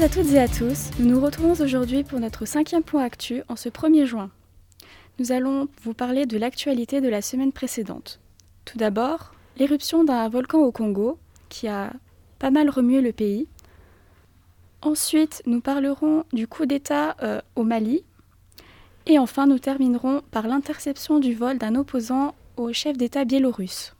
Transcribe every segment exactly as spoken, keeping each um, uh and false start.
toutes et à tous, nous nous retrouvons aujourd'hui pour notre cinquième point actu en ce premier juin. Nous allons vous parler de l'actualité de la semaine précédente. Tout d'abord, l'éruption d'un volcan au Congo qui a pas mal remué le pays. Ensuite, nous parlerons du coup d'État euh, au Mali. Et enfin, nous terminerons par l'interception du vol d'un opposant au chef d'État biélorusse.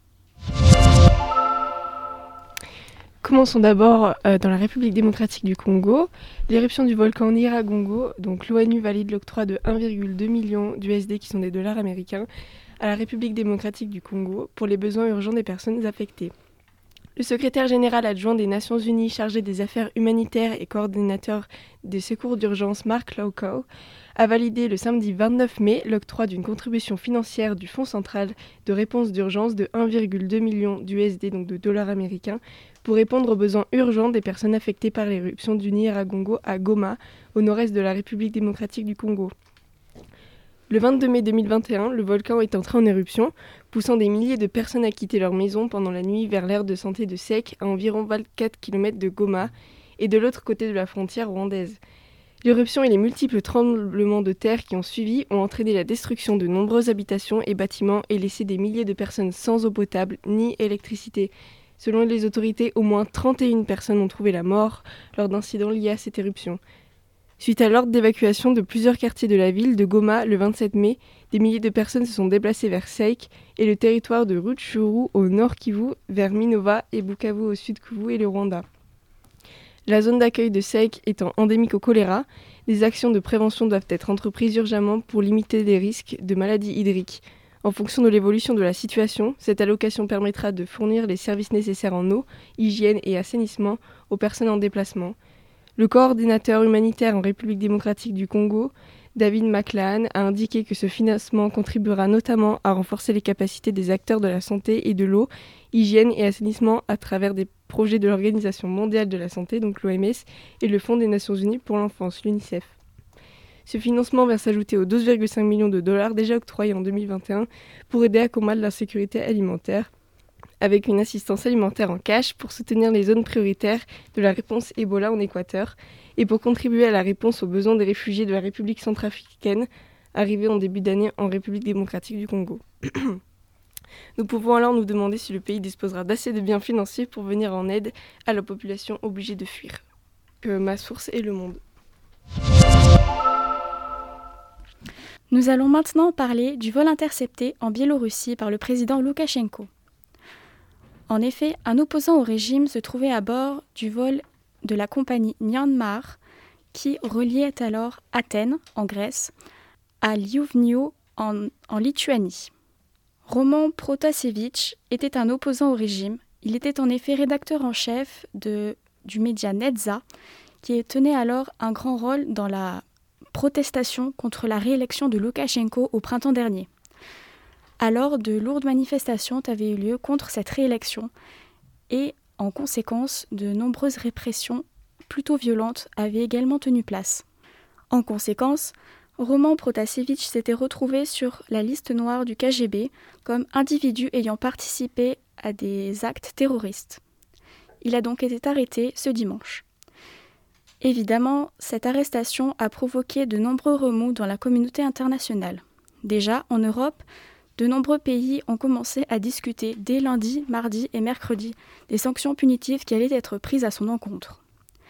Commençons d'abord euh, dans la République démocratique du Congo. L'éruption du volcan Nyiragongo, donc l'ONU valide l'octroi de un virgule deux million d'U S D qui sont des dollars américains à la République démocratique du Congo pour les besoins urgents des personnes affectées. Le secrétaire général adjoint des Nations Unies chargé des affaires humanitaires et coordinateur des secours d'urgence Mark Lowcow a validé le samedi vingt-neuf mai l'octroi d'une contribution financière du Fonds central de réponse d'urgence de un virgule deux million d'U S D, donc de dollars américains, pour répondre aux besoins urgents des personnes affectées par l'éruption du Nyiragongo à Goma, au nord-est de la République démocratique du Congo. Le vingt-deux mai deux mille vingt et un, le volcan est entré en éruption, poussant des milliers de personnes à quitter leur maison pendant la nuit vers l'aire de santé de Sek, à environ vingt-quatre kilomètres de Goma, et de l'autre côté de la frontière rwandaise. L'éruption et les multiples tremblements de terre qui ont suivi ont entraîné la destruction de nombreuses habitations et bâtiments et laissé des milliers de personnes sans eau potable ni électricité. Selon les autorités, au moins trente et une personnes ont trouvé la mort lors d'incidents liés à cette éruption. Suite à l'ordre d'évacuation de plusieurs quartiers de la ville de Goma le vingt-sept mai, des milliers de personnes se sont déplacées vers Sake et le territoire de Rutshuru au nord Kivu, vers Minova et Bukavu au sud Kivu et le Rwanda. La zone d'accueil de Sake étant endémique au choléra, des actions de prévention doivent être entreprises urgemment pour limiter les risques de maladies hydriques. En fonction de l'évolution de la situation, cette allocation permettra de fournir les services nécessaires en eau, hygiène et assainissement aux personnes en déplacement. Le coordinateur humanitaire en République démocratique du Congo, David McLahan, a indiqué que ce financement contribuera notamment à renforcer les capacités des acteurs de la santé et de l'eau, hygiène et assainissement à travers des projets de l'Organisation mondiale de la santé, donc l'O M S, et le Fonds des Nations unies pour l'enfance, l'UNICEF. Ce financement va s'ajouter aux douze virgule cinq millions de dollars déjà octroyés en deux mille vingt et un pour aider à combattre l'insécurité alimentaire, avec une assistance alimentaire en cash pour soutenir les zones prioritaires de la réponse Ebola en Équateur et pour contribuer à la réponse aux besoins des réfugiés de la République centrafricaine arrivés en début d'année en République démocratique du Congo. Nous pouvons alors nous demander si le pays disposera d'assez de biens financiers pour venir en aide à la population obligée de fuir. Euh, ma source est Le Monde. Nous allons maintenant parler du vol intercepté en Biélorussie par le président Loukachenko. En effet, un opposant au régime se trouvait à bord du vol de la compagnie Myanmar qui reliait alors Athènes, en Grèce, à Liuvnio, en, en Lituanie. Roman Protasevich était un opposant au régime. Il était en effet rédacteur en chef de, du média Netza, qui tenait alors un grand rôle dans la protestation contre la réélection de Loukachenko au printemps dernier. Alors, de lourdes manifestations avaient eu lieu contre cette réélection et, en conséquence, de nombreuses répressions plutôt violentes avaient également tenu place. En conséquence, Roman Protasevich s'était retrouvé sur la liste noire du K G B comme individu ayant participé à des actes terroristes. Il a donc été arrêté ce dimanche. Évidemment, cette arrestation a provoqué de nombreux remous dans la communauté internationale. Déjà, en Europe, de nombreux pays ont commencé à discuter dès lundi, mardi et mercredi des sanctions punitives qui allaient être prises à son encontre.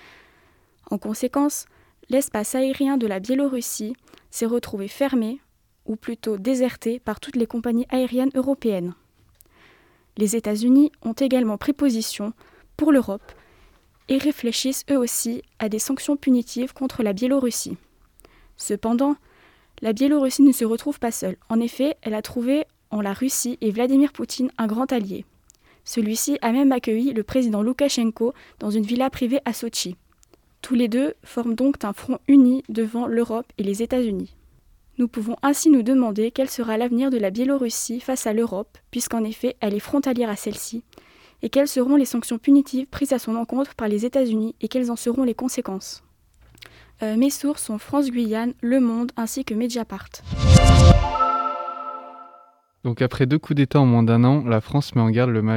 En conséquence, l'espace aérien de la Biélorussie s'est retrouvé fermé, ou plutôt déserté, par toutes les compagnies aériennes européennes. Les États-Unis ont également pris position pour l'Europe et réfléchissent eux aussi à des sanctions punitives contre la Biélorussie. Cependant, la Biélorussie ne se retrouve pas seule. En effet, elle a trouvé en la Russie et Vladimir Poutine un grand allié. Celui-ci a même accueilli le président Loukachenko dans une villa privée à Sotchi. Tous les deux forment donc un front uni devant l'Europe et les États-Unis. Nous pouvons ainsi nous demander quel sera l'avenir de la Biélorussie face à l'Europe, puisqu'en effet elle est frontalière à celle-ci, et quelles seront les sanctions punitives prises à son encontre par les États-Unis et quelles en seront les conséquences. Euh, mes sources sont France Guyane, Le Monde ainsi que Mediapart. Donc après deux coups d'État en moins d'un an, la France met en garde le Mali.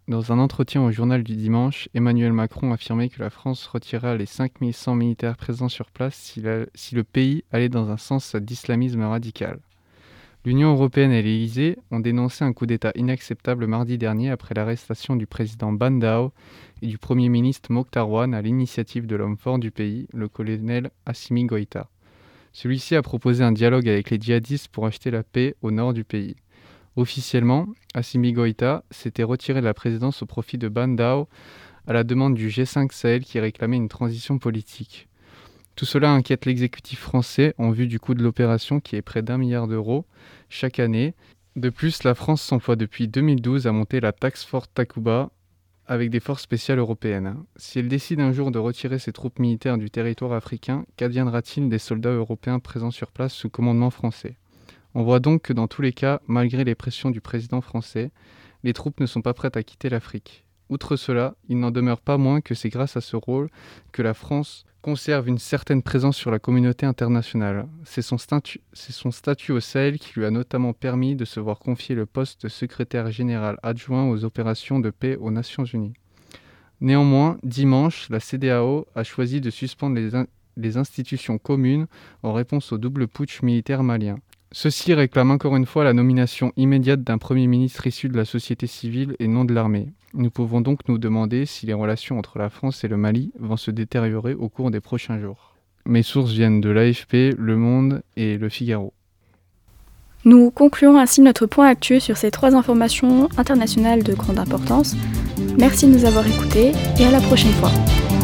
Dans un entretien au journal du dimanche, Emmanuel Macron affirmait que la France retirerait les cinq mille cent militaires présents sur place si, la, si le pays allait dans un sens d'islamisme radical. L'Union européenne et l'Élysée ont dénoncé un coup d'État inacceptable mardi dernier après l'arrestation du président Ban Dao et du Premier ministre Mokhtar Ouane à l'initiative de l'homme fort du pays, le colonel Assimi Goïta. Celui-ci a proposé un dialogue avec les djihadistes pour acheter la paix au nord du pays. Officiellement, Assimi Goïta s'était retiré de la présidence au profit de Ban Dao à la demande du G cinq Sahel qui réclamait une transition politique. Tout cela inquiète l'exécutif français en vue du coût de l'opération qui est près d'un milliard d'euros chaque année. De plus, la France s'emploie depuis deux mille douze à monter la Task Force Takuba avec des forces spéciales européennes. Si elle décide un jour de retirer ses troupes militaires du territoire africain, qu'adviendra-t-il des soldats européens présents sur place sous commandement français ? On voit donc que dans tous les cas, malgré les pressions du président français, les troupes ne sont pas prêtes à quitter l'Afrique. Outre cela, il n'en demeure pas moins que c'est grâce à ce rôle que la France conserve une certaine présence sur la communauté internationale. C'est son statut, c'est son statut au Sahel qui lui a notamment permis de se voir confier le poste de secrétaire général adjoint aux opérations de paix aux Nations Unies. Néanmoins, dimanche, la C E D E A O a choisi de suspendre les, in- les institutions communes en réponse au double putsch militaire malien. Ceux-ci réclament encore une fois la nomination immédiate d'un Premier ministre issu de la société civile et non de l'armée. Nous pouvons donc nous demander si les relations entre la France et le Mali vont se détériorer au cours des prochains jours. Mes sources viennent de l'A F P, Le Monde et Le Figaro. Nous concluons ainsi notre point actu sur ces trois informations internationales de grande importance. Merci de nous avoir écoutés et à la prochaine fois.